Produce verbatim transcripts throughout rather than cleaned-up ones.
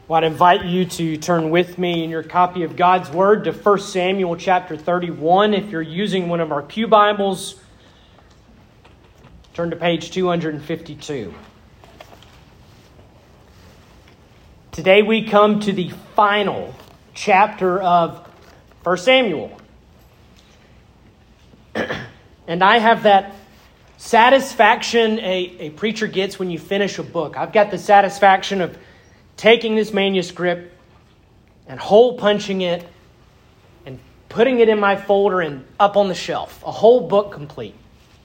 Well, I'd invite you to turn with me in your copy of God's Word to First Samuel chapter thirty-one. If you're using one of our pew Bibles, turn to page two hundred fifty-two. Today we come to the final chapter of First Samuel. And I have that satisfaction a, a preacher gets when you finish a book. I've got the satisfaction of taking this manuscript and hole punching it and putting it in my folder and up on the shelf. A whole book complete.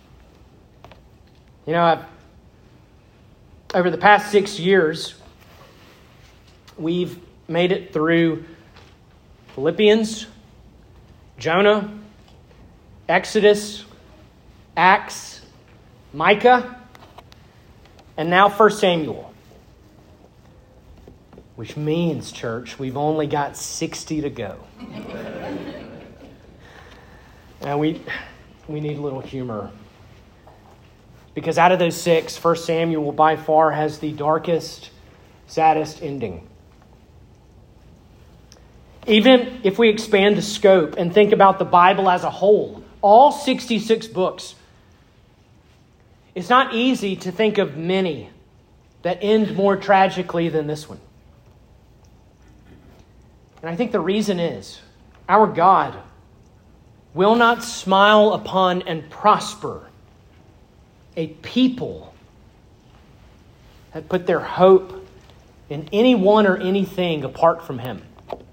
You know, I've, over the past six years, we've made it through Philippians, Jonah, Exodus, Acts, Micah, and now First Samuel. Which means, church, we've only got sixty to go. And we we need a little humor. Because out of those six, First Samuel by far has the darkest, saddest ending. Even if we expand the scope and think about the Bible as a whole, all sixty-six books, it's not easy to think of many that end more tragically than this one. And I think the reason is our God will not smile upon and prosper a people that put their hope in anyone or anything apart from Him.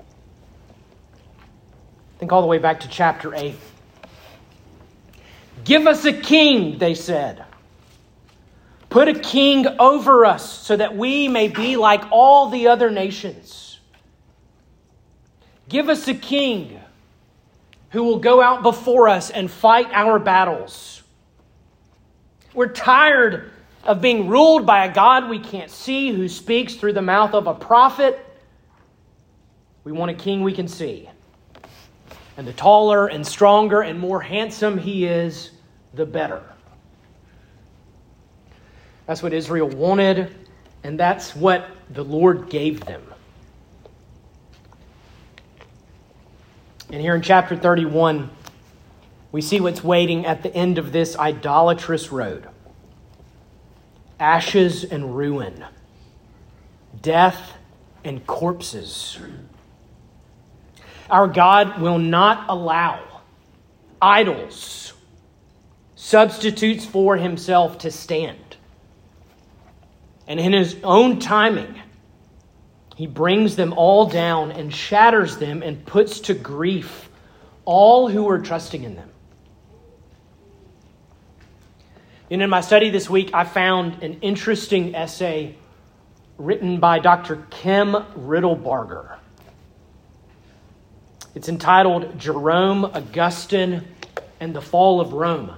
Think all the way back to chapter eight. Give us a king, they said. Put a king over us so that we may be like all the other nations. Give us a king who will go out before us and fight our battles. We're tired of being ruled by a God we can't see who speaks through the mouth of a prophet. We want a king we can see. And the taller and stronger and more handsome he is, the better. That's what Israel wanted, and that's what the Lord gave them. And here in chapter thirty-one, we see what's waiting at the end of this idolatrous road. Ashes and ruin. Death and corpses. Our God will not allow idols, substitutes for Himself, to stand. And in His own timing, He brings them all down and shatters them and puts to grief all who are trusting in them. And in my study this week, I found an interesting essay written by Doctor Kim Riddlebarger. It's entitled Jerome, Augustine, and the Fall of Rome.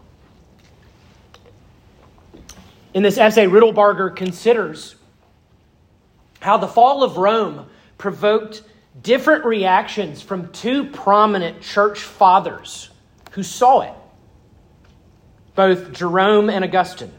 In this essay, Riddlebarger considers how the fall of Rome provoked different reactions from two prominent church fathers who saw it, both Jerome and Augustine.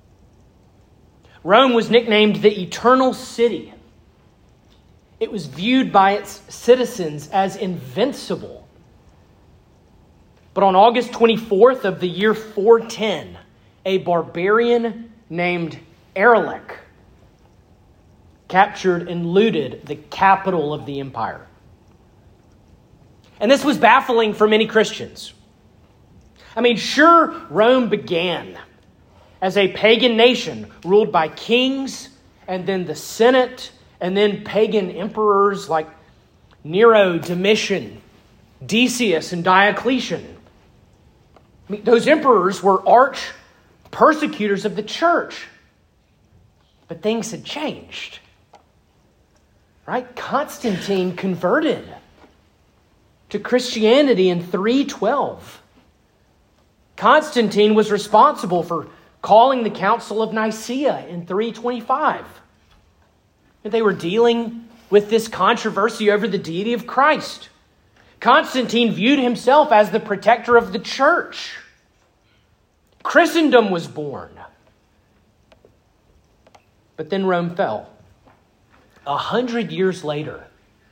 Rome was nicknamed the Eternal City. It was viewed by its citizens as invincible. But on August twenty-fourth of the year four ten, a barbarian named Erlich captured and looted the capital of the empire. And this was baffling for many Christians. I mean, sure, Rome began as a pagan nation ruled by kings and then the Senate and then pagan emperors like Nero, Domitian, Decius, and Diocletian. I mean, those emperors were arch persecutors of the church. But things had changed. Right? Constantine converted to Christianity in three twelve. Constantine was responsible for calling the Council of Nicaea in three twenty-five. They were dealing with this controversy over the deity of Christ. Constantine viewed himself as the protector of the church. Christendom was born. But then Rome fell. a hundred years later.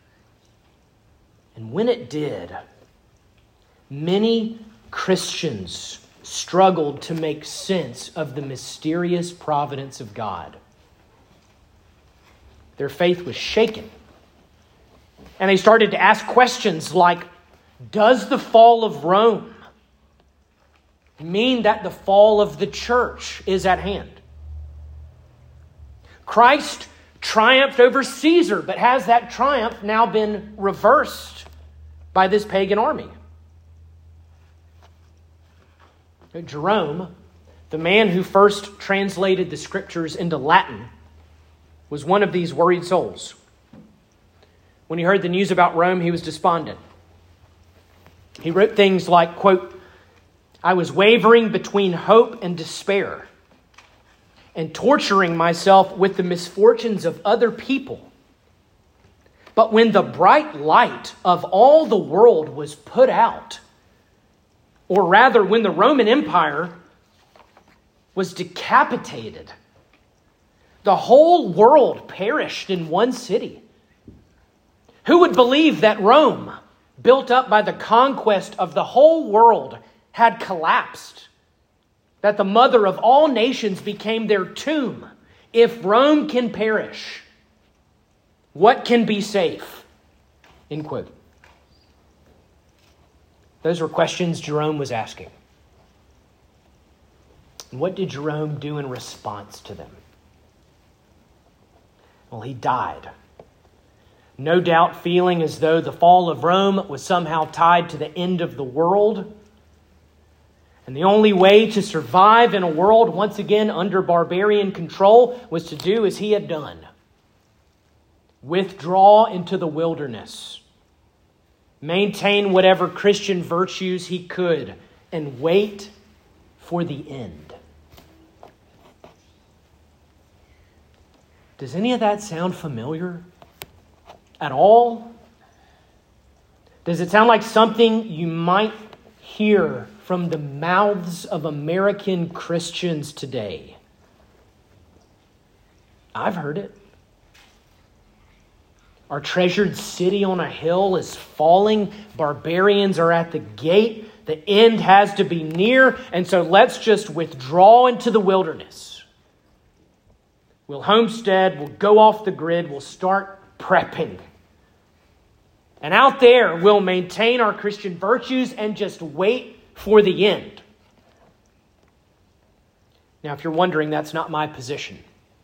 And when it did, many Christians struggled to make sense of the mysterious providence of God. Their faith was shaken. And they started to ask questions like, does the fall of Rome mean that the fall of the church is at hand? Christ triumphed over Caesar, but has that triumph now been reversed by this pagan army? Jerome, the man who first translated the scriptures into Latin, was one of these worried souls. When he heard the news about Rome, he was despondent. He wrote things like, quote, I was wavering between hope and despair and torturing myself with the misfortunes of other people. But when the bright light of all the world was put out, or rather when the Roman Empire was decapitated, the whole world perished in one city. Who would believe that Rome, built up by the conquest of the whole world, had collapsed? That the mother of all nations became their tomb? If Rome can perish, what can be safe? End quote. Those were questions Jerome was asking. And what did Jerome do in response to them? Well, he died. No doubt feeling as though the fall of Rome was somehow tied to the end of the world. And the only way to survive in a world once again under barbarian control was to do as he had done. Withdraw into the wilderness. Maintain whatever Christian virtues he could and wait for the end. Does any of that sound familiar at all? Does it sound like something you might hear from the mouths of American Christians today? I've heard it. Our treasured city on a hill is falling. Barbarians are at the gate. The end has to be near. And so let's just withdraw into the wilderness. We'll homestead. We'll go off the grid. We'll start prepping. And out there, we'll maintain our Christian virtues and just wait for the end. Now, if you're wondering, that's not my position.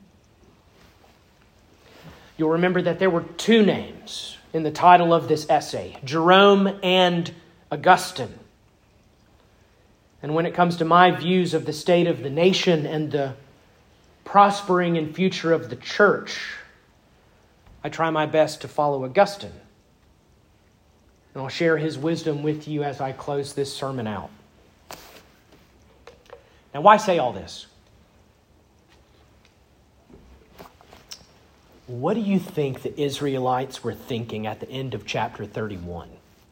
You'll remember that there were two names in the title of this essay, Jerome and Augustine. And when it comes to my views of the state of the nation and the prospering and future of the church, I try my best to follow Augustine. And I'll share his wisdom with you as I close this sermon out. Now, why say all this? What do you think the Israelites were thinking at the end of chapter thirty-one?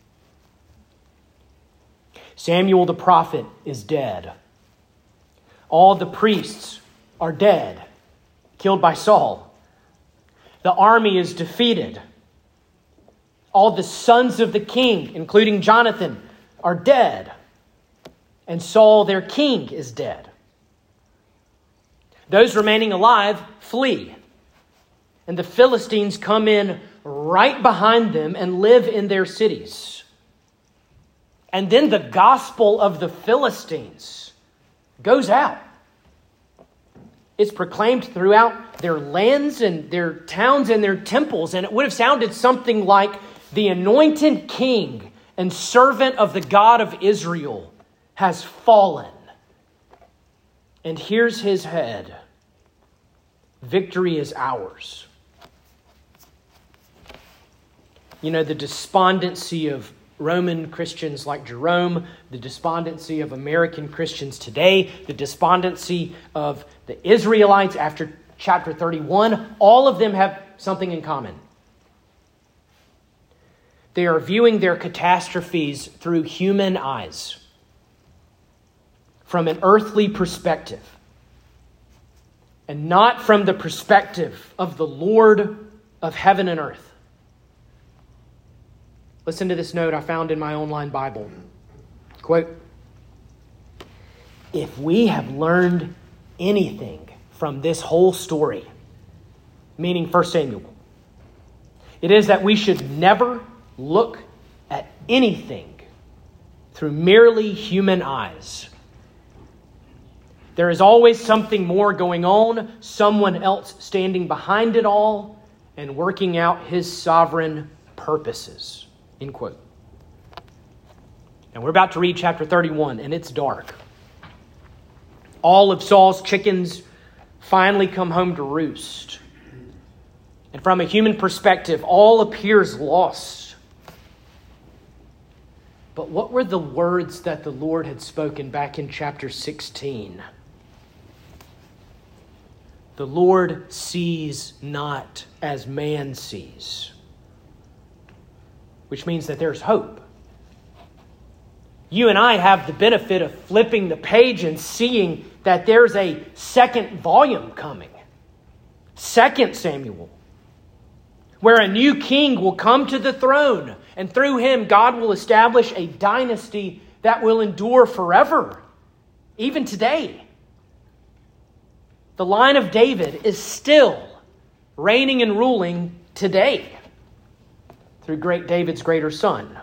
Samuel the prophet is dead. All the priests are dead, killed by Saul. The army is defeated. All the sons of the king, including Jonathan, are dead. And Saul, their king, is dead. Those remaining alive flee. And the Philistines come in right behind them and live in their cities. And then the gospel of the Philistines goes out. It's proclaimed throughout their lands and their towns and their temples. And it would have sounded something like, the anointed king and servant of the God of Israel has fallen. And here's his head. Victory is ours. You know, the despondency of Roman Christians like Jerome, the despondency of American Christians today, the despondency of the Israelites after chapter thirty-one, all of them have something in common. They are viewing their catastrophes through human eyes, from an earthly perspective, and not from the perspective of the Lord of heaven and earth. Listen to this note I found in my online Bible. Quote, "If we have learned anything from this whole story," meaning First Samuel, "it is that we should never look at anything through merely human eyes. There is always something more going on, someone else standing behind it all and working out his sovereign purposes." End quote. And we're about to read chapter thirty-one, and it's dark. All of Saul's chickens finally come home to roost. And from a human perspective, all appears lost. But what were the words that the Lord had spoken back in chapter sixteen? The Lord sees not as man sees. Which means that there's hope. You and I have the benefit of flipping the page and seeing that there's a second volume coming. Second Samuel. Where a new king will come to the throne. And through him, God will establish a dynasty that will endure forever. Even today. The line of David is still reigning and ruling today. Through great David's greater son.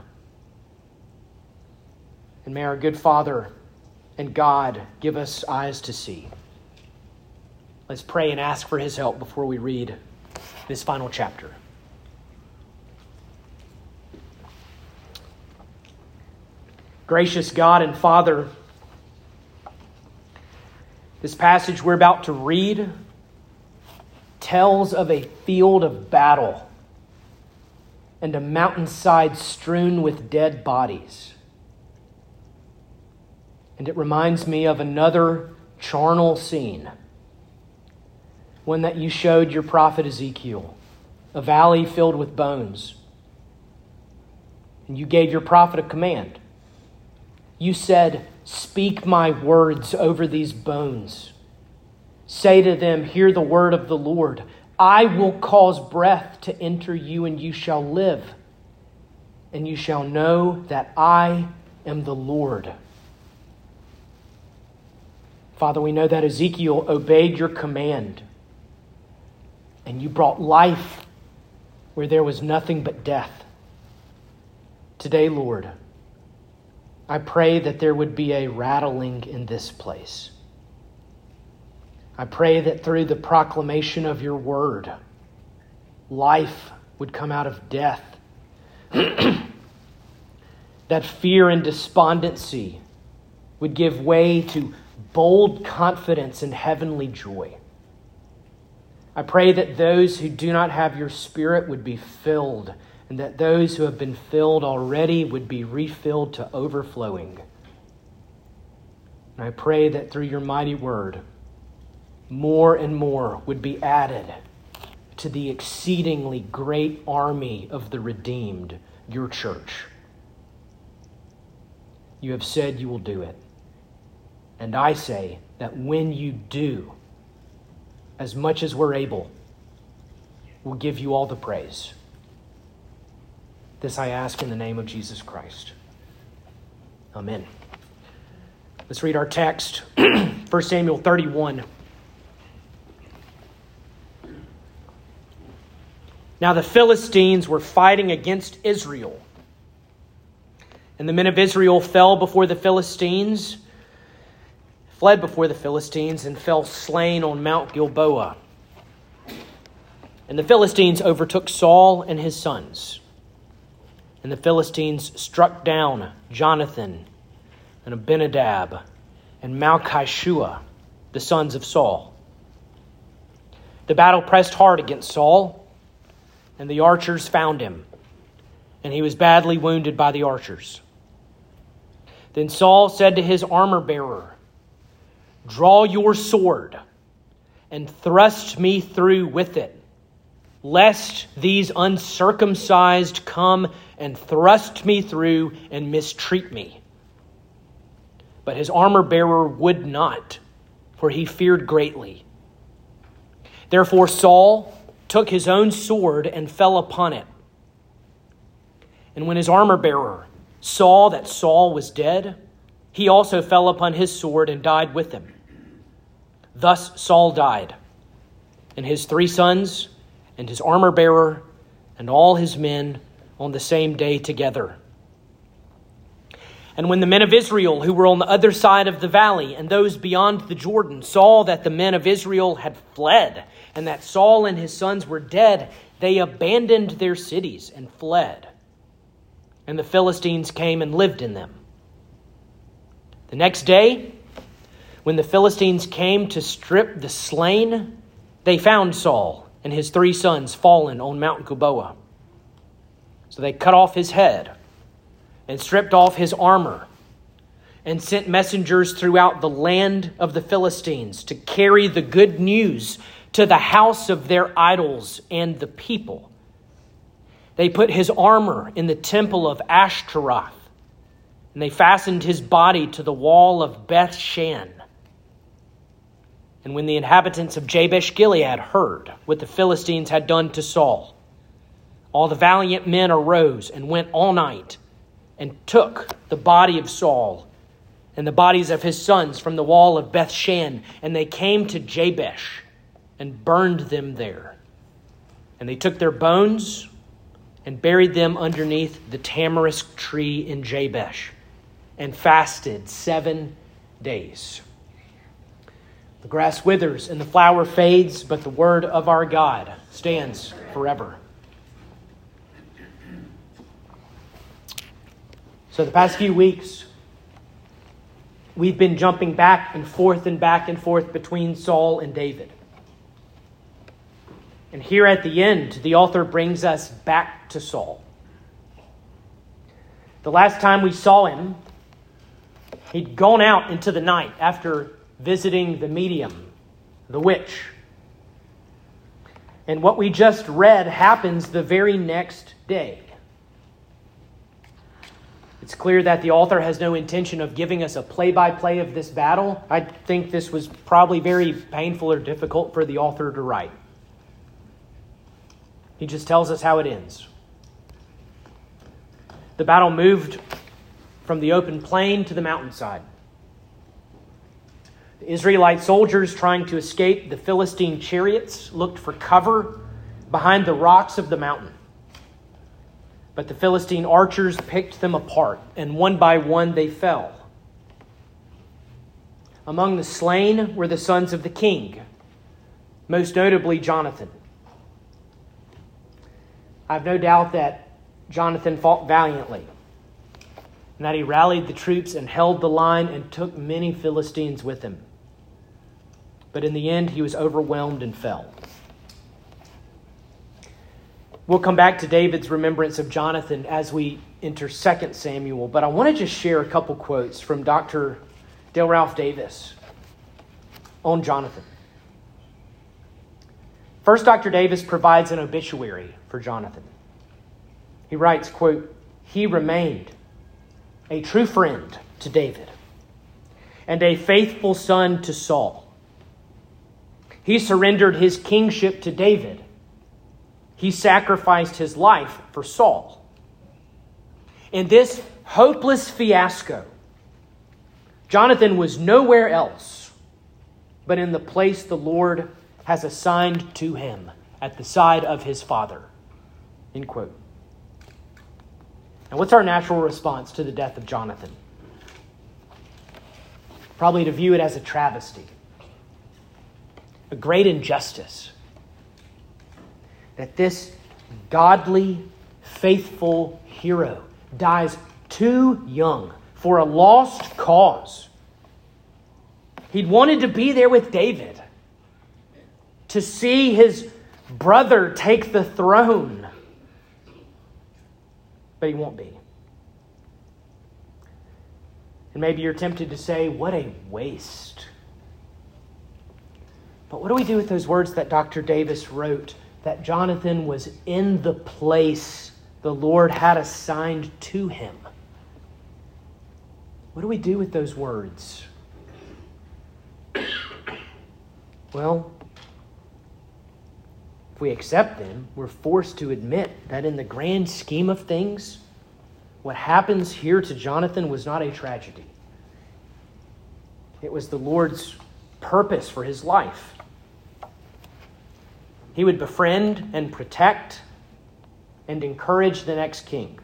And may our good Father and God give us eyes to see. Let's pray and ask for his help before we read this final chapter. Gracious God and Father, this passage we're about to read tells of a field of battle and a mountainside strewn with dead bodies. And it reminds me of another charnel scene, one that you showed your prophet Ezekiel, a valley filled with bones. And you gave your prophet a command. You said, "Speak my words over these bones. Say to them, hear the word of the Lord. I will cause breath to enter you, and you shall live. And you shall know that I am the Lord." Father, we know that Ezekiel obeyed your command, and you brought life where there was nothing but death. Today, Lord, I pray that there would be a rattling in this place. I pray that through the proclamation of your word, life would come out of death. That fear and despondency would give way to bold confidence and heavenly joy. I pray that those who do not have your Spirit would be filled, and that those who have been filled already would be refilled to overflowing. And I pray that through your mighty word, more and more would be added to the exceedingly great army of the redeemed, your church. You have said you will do it. And I say that when you do, as much as we're able, we'll give you all the praise. This I ask in the name of Jesus Christ. Amen. Let's read our text, First Samuel thirty-one. Now the Philistines were fighting against Israel. And the men of Israel fell before the Philistines, fled before the Philistines, and fell slain on Mount Gilboa. And the Philistines overtook Saul and his sons. And the Philistines struck down Jonathan and Abinadab and Malchishua, the sons of Saul. The battle pressed hard against Saul, and the archers found him, and he was badly wounded by the archers. Then Saul said to his armor-bearer, "Draw your sword and thrust me through with it, lest these uncircumcised come and thrust me through and mistreat me." But his armor-bearer would not, for he feared greatly. Therefore Saul took his own sword and fell upon it. And when his armor-bearer saw that Saul was dead, he also fell upon his sword and died with him. Thus Saul died, and his three sons, and his armor-bearer, and all his men on the same day together. And when the men of Israel who were on the other side of the valley and those beyond the Jordan saw that the men of Israel had fled and that Saul and his sons were dead, they abandoned their cities and fled. And the Philistines came and lived in them. The next day, when the Philistines came to strip the slain, they found Saul and his three sons fallen on Mount Gilboa. So they cut off his head and stripped off his armor, and sent messengers throughout the land of the Philistines to carry the good news to the house of their idols and the people. They put his armor in the temple of Ashtaroth, and they fastened his body to the wall of Beth Shan. And when the inhabitants of Jabesh Gilead heard what the Philistines had done to Saul, all the valiant men arose and went all night and took the body of Saul and the bodies of his sons from the wall of Beth Shan, and they came to Jabesh and burned them there. And they took their bones and buried them underneath the tamarisk tree in Jabesh, and fasted seven days. The grass withers and the flower fades, but the word of our God stands forever. So the past few weeks, we've been jumping back and forth and back and forth between Saul and David. And here at the end, the author brings us back to Saul. The last time we saw him, he'd gone out into the night after visiting the medium, the witch. And what we just read happens the very next day. It's clear that the author has no intention of giving us a play-by-play of this battle. I think this was probably very painful or difficult for the author to write. He just tells us how it ends. The battle moved from the open plain to the mountainside. The Israelite soldiers trying to escape the Philistine chariots looked for cover behind the rocks of the mountain. But the Philistine archers picked them apart, and one by one they fell. Among the slain were the sons of the king, most notably Jonathan. I have no doubt that Jonathan fought valiantly, and that he rallied the troops and held the line and took many Philistines with him. But in the end, he was overwhelmed and fell. We'll come back to David's remembrance of Jonathan as we enter Second Samuel, but I want to just share a couple quotes from Doctor Dale Ralph Davis on Jonathan. First, Doctor Davis provides an obituary for Jonathan. He writes, quote, "He remained a true friend to David and a faithful son to Saul. He surrendered his kingship to David. He sacrificed his life for Saul. In this hopeless fiasco, Jonathan was nowhere else but in the place the Lord has assigned to him at the side of his father." End quote. Now, what's our natural response to the death of Jonathan? Probably to view it as a travesty, a great injustice. That this godly, faithful hero dies too young for a lost cause. He'd wanted to be there with David, to see his brother take the throne. But he won't be. And maybe you're tempted to say, what a waste. But what do we do with those words that Doctor Davis wrote? That Jonathan was in the place the Lord had assigned to him. What do we do with those words? Well, if we accept them, we're forced to admit that in the grand scheme of things, what happens here to Jonathan was not a tragedy. It was the Lord's purpose for his life. He would befriend and protect and encourage the next king.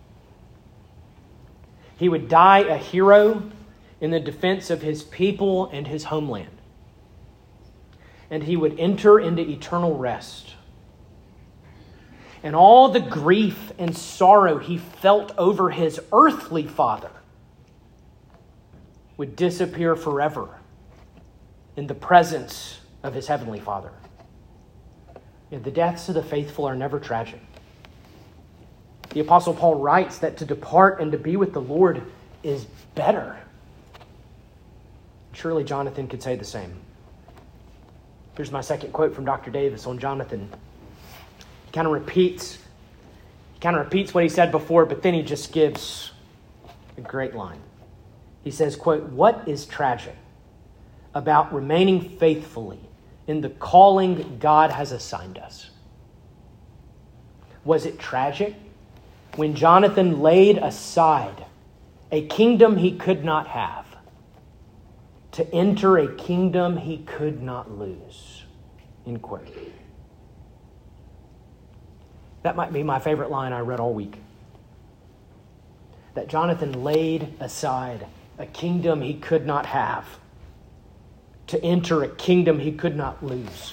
He would die a hero in the defense of his people and his homeland. And he would enter into eternal rest. And all the grief and sorrow he felt over his earthly father would disappear forever in the presence of his heavenly Father. Yet the deaths of the faithful are never tragic. The Apostle Paul writes that to depart and to be with the Lord is better. Surely Jonathan could say the same. Here's my second quote from Doctor Davis on Jonathan. He kind of repeats, he kind of repeats what he said before, but then he just gives a great line. He says, quote, "What is tragic about remaining faithfully in the calling God has assigned us? Was it tragic when Jonathan laid aside a kingdom he could not have to enter a kingdom he could not lose?" End quote. That might be my favorite line I read all week. That Jonathan laid aside a kingdom he could not have to enter a kingdom he could not lose.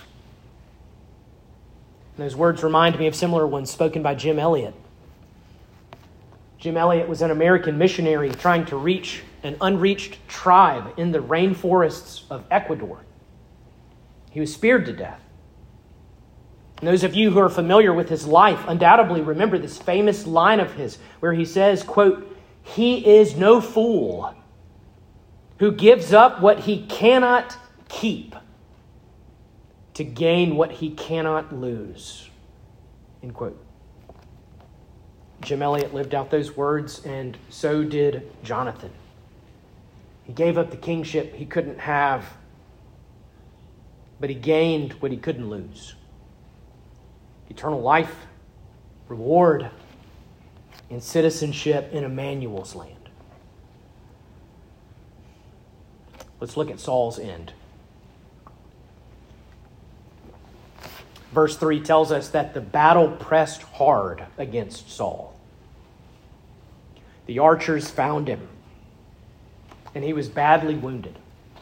And those words remind me of similar ones spoken by Jim Elliot. Jim Elliot was an American missionary trying to reach an unreached tribe in the rainforests of Ecuador. He was speared to death. And those of you who are familiar with his life undoubtedly remember this famous line of his where he says, quote, "He is no fool who gives up what he cannot keep to gain what he cannot lose." End quote. Jim Elliot lived out those words, and so did Jonathan. He gave up the kingship he couldn't have, but he gained what he couldn't lose. Eternal life, reward, and citizenship in Emmanuel's land. Let's look at Saul's end. Verse three tells us that the battle pressed hard against Saul. The archers found him, and he was badly wounded.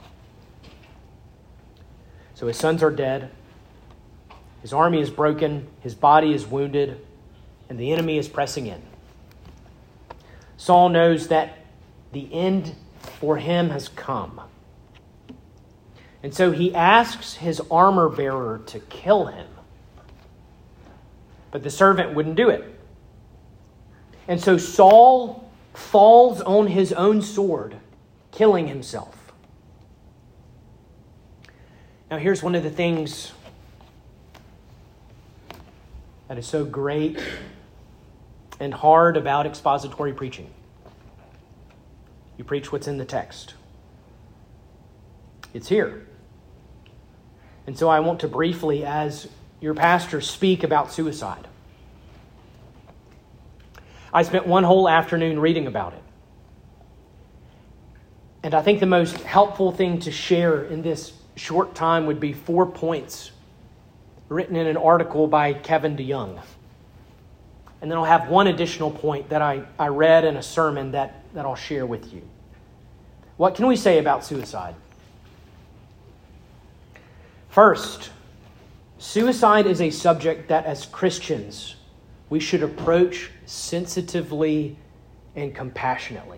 So his sons are dead, his army is broken, his body is wounded, and the enemy is pressing in. Saul knows that the end for him has come. And so he asks his armor bearer to kill him. But the servant wouldn't do it. And so Saul falls on his own sword, killing himself. Now here's one of the things that is so great and hard about expository preaching. You preach what's in the text. It's here. And so I want to briefly, as your pastor, speak about suicide. I spent one whole afternoon reading about it. And I think the most helpful thing to share in this short time would be four points written in an article by Kevin DeYoung. And then I'll have one additional point that I, I read in a sermon that, that I'll share with you. What can we say about suicide? First, suicide is a subject that as Christians we should approach sensitively and compassionately.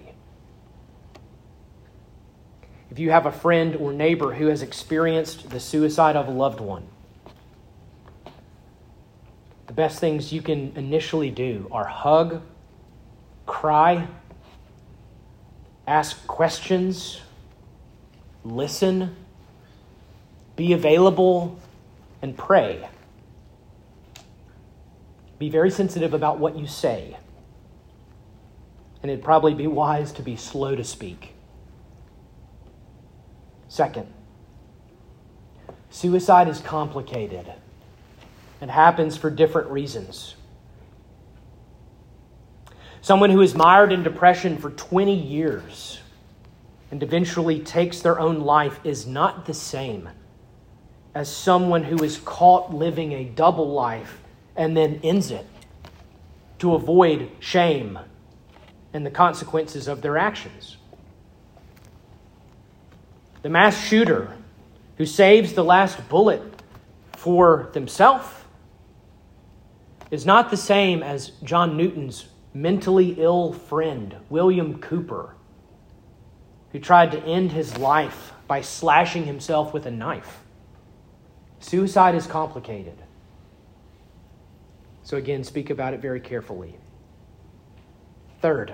If you have a friend or neighbor who has experienced the suicide of a loved one, the best things you can initially do are hug, cry, ask questions, listen, be available, and pray. Be very sensitive about what you say. And it'd probably be wise to be slow to speak. Second, suicide is complicated. It happens for different reasons. Someone who is mired in depression for twenty years and eventually takes their own life is not the same as someone who is caught living a double life and then ends it to avoid shame and the consequences of their actions. The mass shooter who saves the last bullet for themselves is not the same as John Newton's mentally ill friend, William Cooper, who tried to end his life by slashing himself with a knife. Suicide is complicated. So again, speak about it very carefully. Third,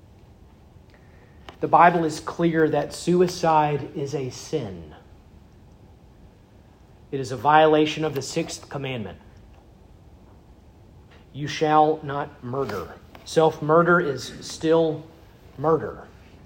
the Bible is clear that suicide is a sin. It is a violation of the sixth commandment. You shall not murder. Self-murder is still murder.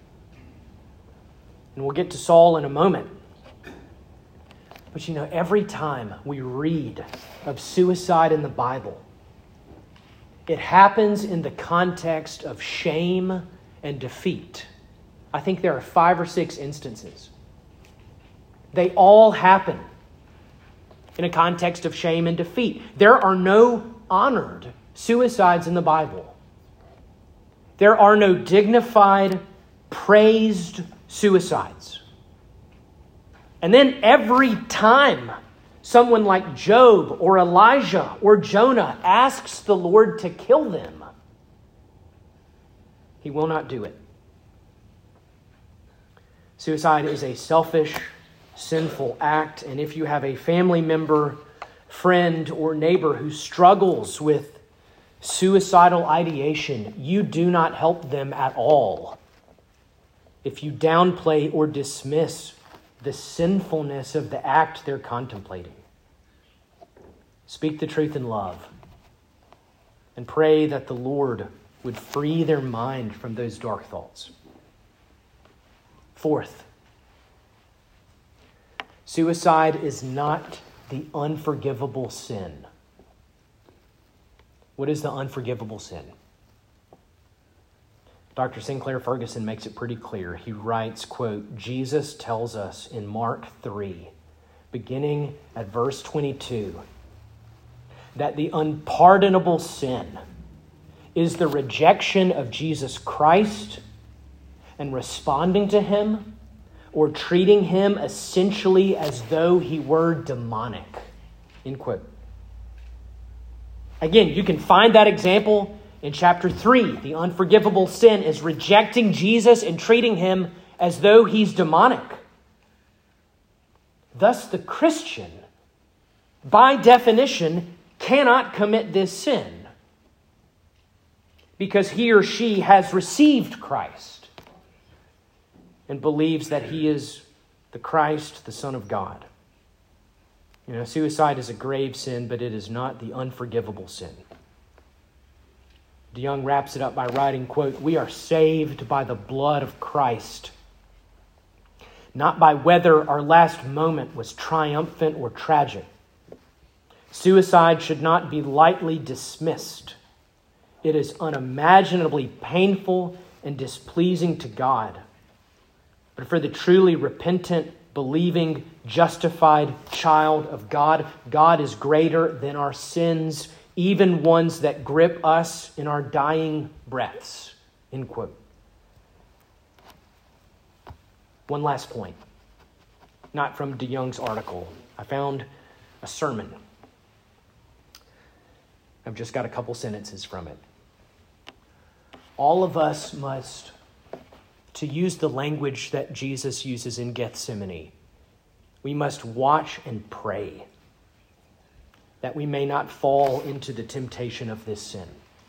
And we'll get to Saul in a moment. But you know, every time we read of suicide in the Bible, it happens in the context of shame and defeat. I think there are five or six instances. They all happen in a context of shame and defeat. There are no honored suicides in the Bible. There are no dignified, praised suicides. And then every time someone like Job or Elijah or Jonah asks the Lord to kill them, He will not do it. Suicide is a selfish, sinful act, and if you have a family member, friend, or neighbor who struggles with suicidal ideation, you do not help them at all if you downplay or dismiss the sinfulness of the act they're contemplating. Speak the truth in love and pray that the Lord would free their mind from those dark thoughts. Fourth, suicide is not the unforgivable sin. What is the unforgivable sin? Doctor Sinclair Ferguson makes it pretty clear. He writes, quote, Jesus tells us in Mark three, beginning at verse twenty-two, that the unpardonable sin is the rejection of Jesus Christ and responding to Him or treating Him essentially as though He were demonic, end quote. Again, you can find that example in chapter three. The unforgivable sin is rejecting Jesus and treating Him as though He's demonic. Thus, the Christian, by definition, cannot commit this sin because he or she has received Christ and believes that He is the Christ, the Son of God. You know, suicide is a grave sin, but it is not the unforgivable sin. DeYoung wraps it up by writing, quote, we are saved by the blood of Christ, not by whether our last moment was triumphant or tragic. Suicide should not be lightly dismissed. It is unimaginably painful and displeasing to God. But for the truly repentant, believing, justified child of God, God is greater than our sins, even ones that grip us in our dying breaths. End quote. One last point, not from DeYoung's article. I found a sermon. I've just got a couple sentences from it. All of us must, to use the language that Jesus uses in Gethsemane, we must watch and pray that we may not fall into the temptation of this sin.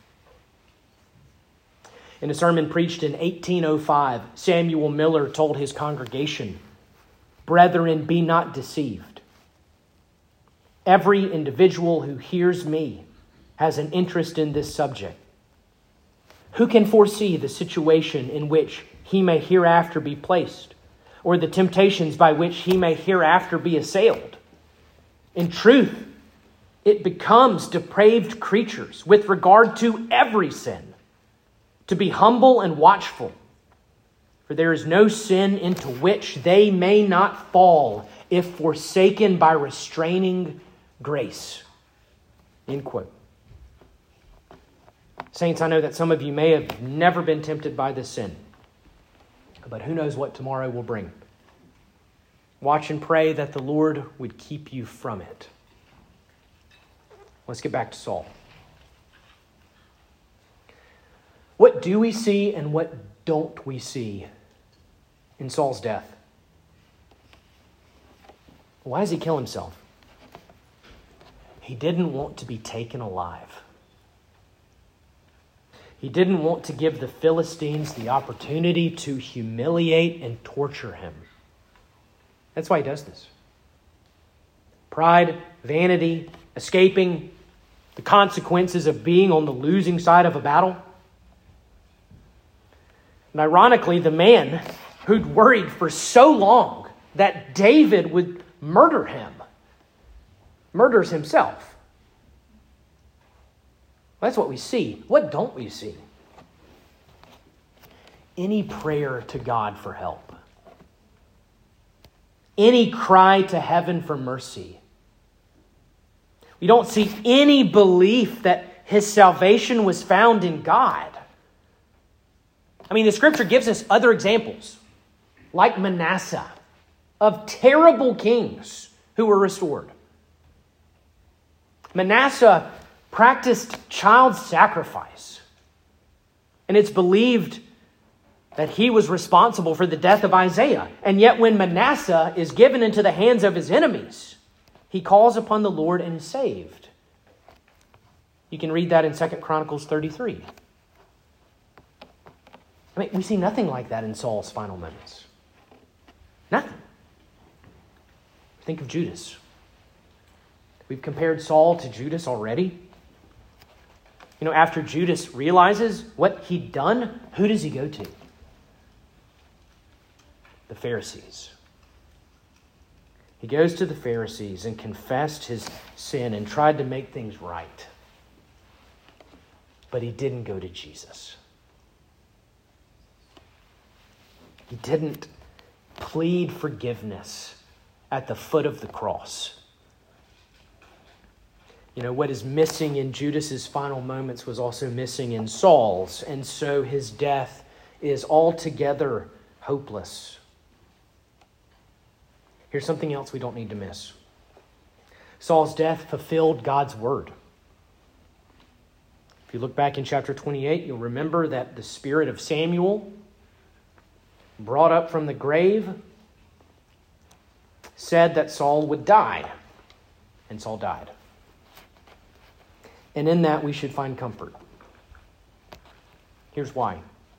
In a sermon preached in eighteen oh five, Samuel Miller told his congregation, "Brethren, be not deceived. Every individual who hears me has an interest in this subject. Who can foresee the situation in which he may hereafter be placed, or the temptations by which he may hereafter be assailed? In truth, it becomes depraved creatures with regard to every sin, to be humble and watchful. For there is no sin into which they may not fall if forsaken by restraining grace. End quote. Saints, I know that some of you may have never been tempted by this sin, but who knows what tomorrow will bring. Watch and pray that the Lord would keep you from it. Let's get back to Saul. What do we see and what don't we see in Saul's death? Why does he kill himself? He didn't want to be taken alive. He didn't want to give the Philistines the opportunity to humiliate and torture him. That's why he does this. Pride, vanity, escaping the consequences of being on the losing side of a battle. And ironically, the man who'd worried for so long that David would murder him, murders himself. That's what we see. What don't we see? Any prayer to God for help. Any cry to heaven for mercy. We don't see any belief that his salvation was found in God. I mean, the scripture gives us other examples, like Manasseh, of terrible kings who were restored. Manasseh practiced child sacrifice, and it's believed that he was responsible for the death of Isaiah. And yet when Manasseh is given into the hands of his enemies, he calls upon the Lord and is saved. You can read that in Second Chronicles thirty-three. I mean, we see nothing like that in Saul's final moments. Nothing. Think of Judas. We've compared Saul to Judas already. You know, after Judas realizes what he'd done, who does he go to? The Pharisees. He goes to the Pharisees and confessed his sin and tried to make things right. But he didn't go to Jesus. He didn't plead forgiveness at the foot of the cross. You know, what is missing in Judas's final moments was also missing in Saul's, and so his death is altogether hopeless. Here's something else we don't need to miss. Saul's death fulfilled God's word. If you look back in chapter twenty-eight, you'll remember that the spirit of Samuel, brought up from the grave, said that Saul would die, and Saul died. And in that we should find comfort. Here's why.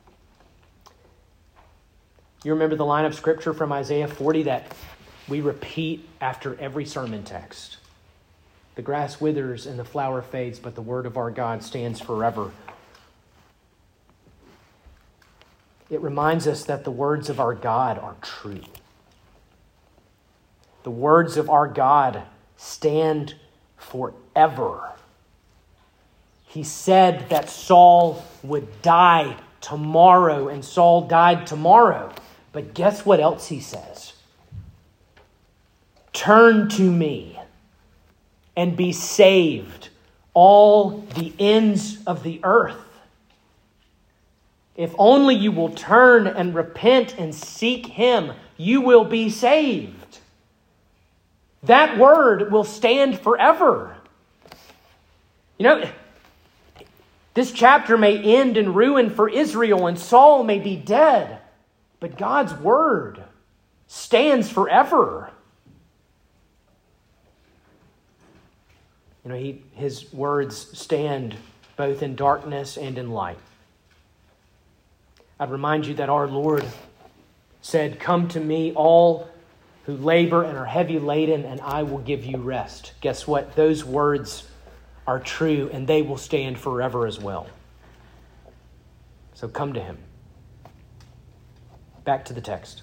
You remember the line of scripture from Isaiah forty that we repeat after every sermon text. The grass withers and the flower fades, but the word of our God stands forever. It reminds us that the words of our God are true. The words of our God stand forever. He said that Saul would die tomorrow, and Saul died tomorrow. But guess what else he says? Turn to me and be saved, all the ends of the earth. If only you will turn and repent and seek him, you will be saved. That word will stand forever. You know, this chapter may end in ruin for Israel and Saul may be dead, but God's word stands forever. You know, he, his words stand both in darkness and in light. I'd remind you that our Lord said, "Come to me, all who labor and are heavy laden, and I will give you rest." Guess what? Those words are true, and they will stand forever as well. So come to him. Back to the text.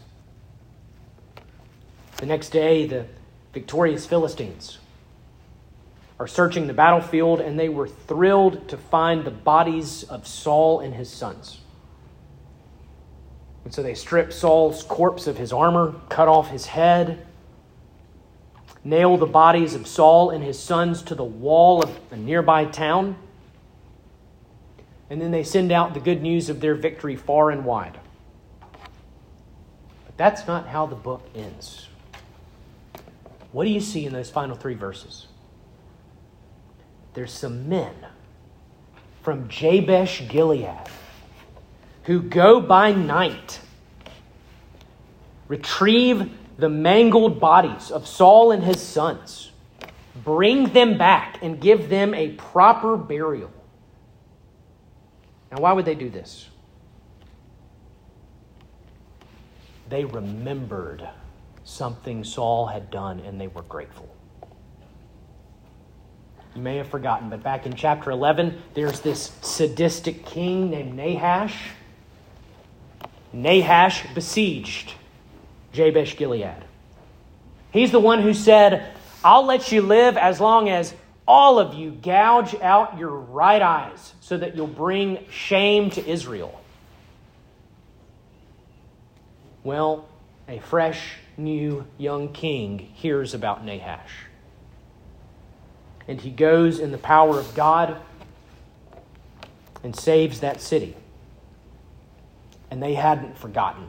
The next day, the victorious Philistines are searching the battlefield, and they were thrilled to find the bodies of Saul and his sons. And so they stripped Saul's corpse of his armor, cut off his head, nailed the bodies of Saul and his sons to the wall of a nearby town, and then they send out the good news of their victory far and wide. But that's not how the book ends. What do you see in those final three verses? There's some men from Jabesh Gilead who go by night, retrieve the mangled bodies of Saul and his sons, bring them back and give them a proper burial. Now, why would they do this? They remembered something Saul had done, and they were grateful. You may have forgotten, but back in chapter eleven, there's this sadistic king named Nahash. Nahash besieged Jabesh Gilead. He's the one who said, I'll let you live as long as all of you gouge out your right eyes so that you'll bring shame to Israel. Well, a fresh, new, young king hears about Nahash. And he goes in the power of God and saves that city. And they hadn't forgotten.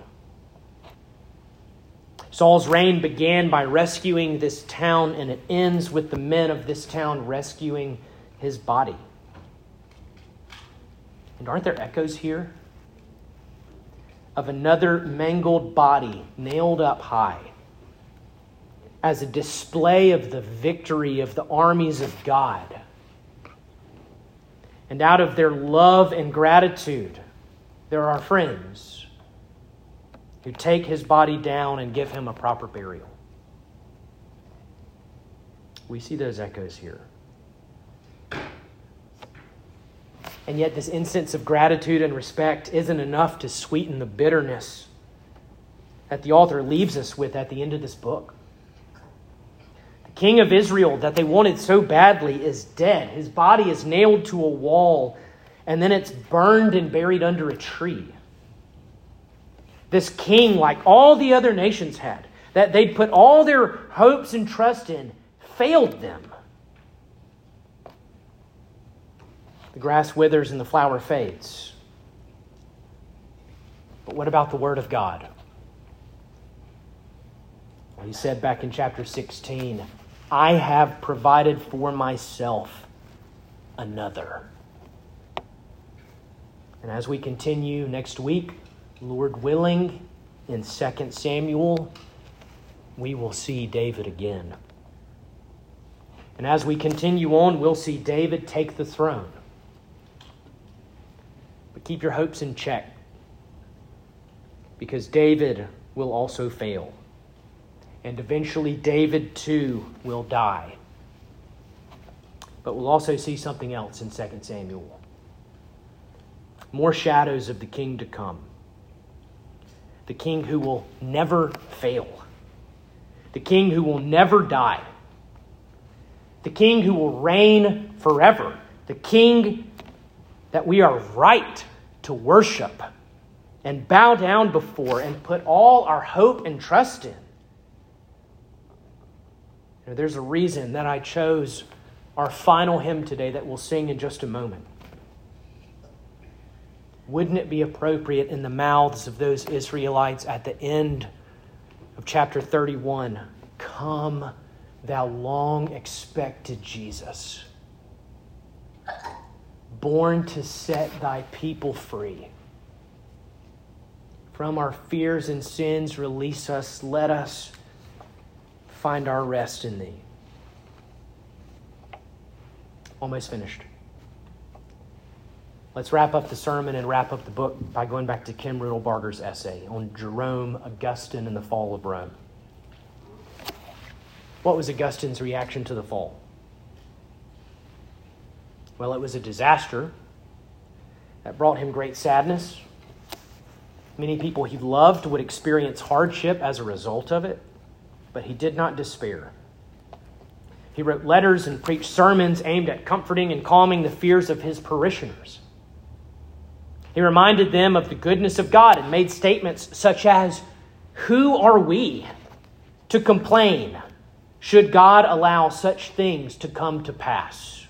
Saul's reign began by rescuing this town, and it ends with the men of this town rescuing his body. And aren't there echoes here of another mangled body nailed up high as a display of the victory of the armies of God? And out of their love and gratitude, there are friends who take his body down and give him a proper burial. We see those echoes here. And yet this incense of gratitude and respect isn't enough to sweeten the bitterness that the author leaves us with at the end of this book. The king of Israel that they wanted so badly is dead. His body is nailed to a wall, and then it's burned and buried under a tree. This king, like all the other nations had, that they'd put all their hopes and trust in, failed them. The grass withers and the flower fades. But what about the word of God? Well, he said back in chapter sixteen, I have provided for myself another. And as we continue next week, Lord willing, in Second Samuel, we will see David again. And as we continue on, we'll see David take the throne. But keep your hopes in check, because David will also fail. And eventually David too will die. But we'll also see something else in Second Samuel. More shadows of the king to come. The king who will never fail. The king who will never die. The king who will reign forever. The king that we are right to worship and bow down before and put all our hope and trust in. You know, there's a reason that I chose our final hymn today that we'll sing in just a moment. Wouldn't it be appropriate in the mouths of those Israelites at the end of chapter thirty-one, come, thou long expected Jesus, born to set thy people free. From our fears and sins, release us. Let us find our rest in thee. Almost finished. Let's wrap up the sermon and wrap up the book by going back to Kim Riddlebarger's essay on Jerome, Augustine, and the fall of Rome. What was Augustine's reaction to the fall? Well, it was a disaster that brought him great sadness. Many people he loved would experience hardship as a result of it, but he did not despair. He wrote letters and preached sermons aimed at comforting and calming the fears of his parishioners. He reminded them of the goodness of God and made statements such as, "Who are we to complain should God allow such things to come to pass?"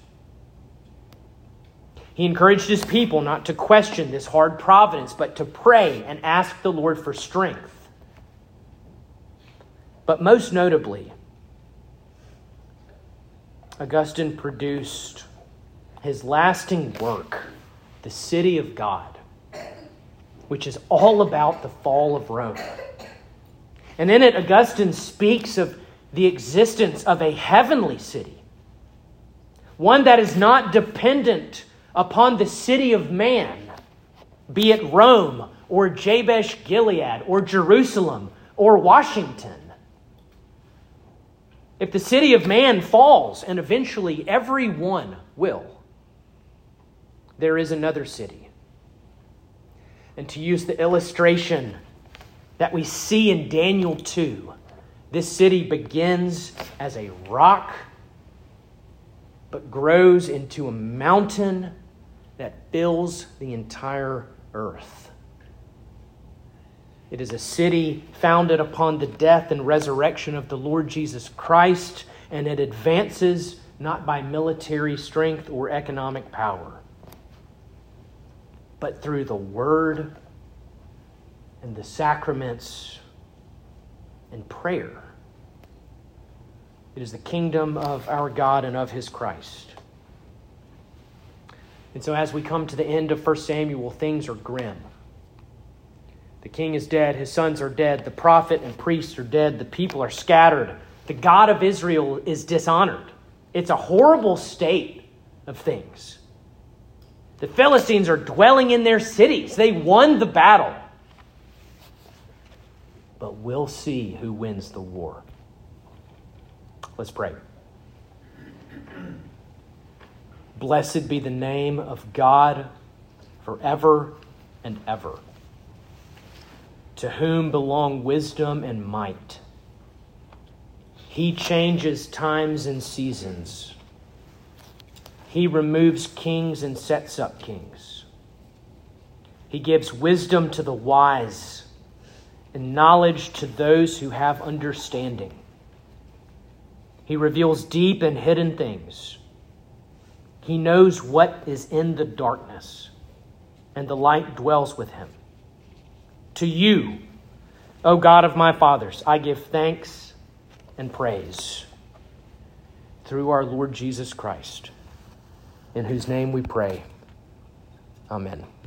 He encouraged his people not to question this hard providence, but to pray and ask the Lord for strength. But most notably, Augustine produced his lasting work, The City of God, which is all about the fall of Rome. And in it, Augustine speaks of the existence of a heavenly city, one that is not dependent upon the city of man, be it Rome or Jabesh Gilead or Jerusalem or Washington. If the city of man falls, and eventually everyone will, there is another city. And to use the illustration that we see in Daniel two, this city begins as a rock, but grows into a mountain that fills the entire earth. It is a city founded upon the death and resurrection of the Lord Jesus Christ, and it advances not by military strength or economic power, but through the word and the sacraments and prayer. It is the kingdom of our God and of his Christ. And so as we come to the end of First Samuel, things are grim. The king is dead, his sons are dead, the prophet and priests are dead, the people are scattered. The God of Israel is dishonored. It's a horrible state of things. The Philistines are dwelling in their cities. They won the battle. But we'll see who wins the war. Let's pray. Blessed be the name of God forever and ever, to whom belong wisdom and might. He changes times and seasons. He removes kings and sets up kings. He gives wisdom to the wise and knowledge to those who have understanding. He reveals deep and hidden things. He knows what is in the darkness, and the light dwells with him. To you, O God of my fathers, I give thanks and praise through our Lord Jesus Christ, in whose name we pray. Amen.